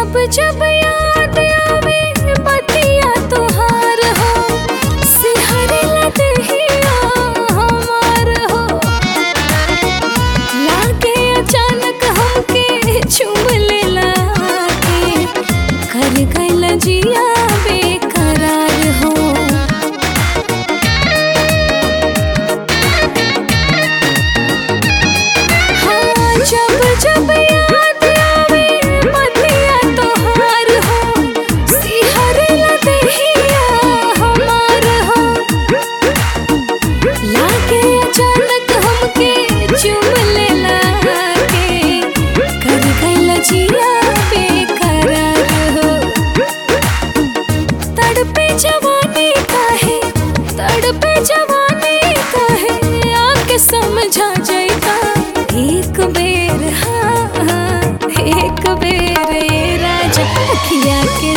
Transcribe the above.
जब जब याद आवे बतिया तोहार हो, सिहरला देहिया हमार हो। लागे अचानक हमके चुम लेला के, कर गइल जिया बेकरार हो। हाँ, जब जब याद आवे बतिया तोहार हो, सिहरला देहिया हमार हो। लागे अचानक हमके चुम लेला के, कर गइल जिया बेकरार हो। तड़पे जवानी काहे, तड़पे जवानी काहे, आके समझा जाइता एक बेर। हाँ हाँ, एक बेर ए राजा अखिया के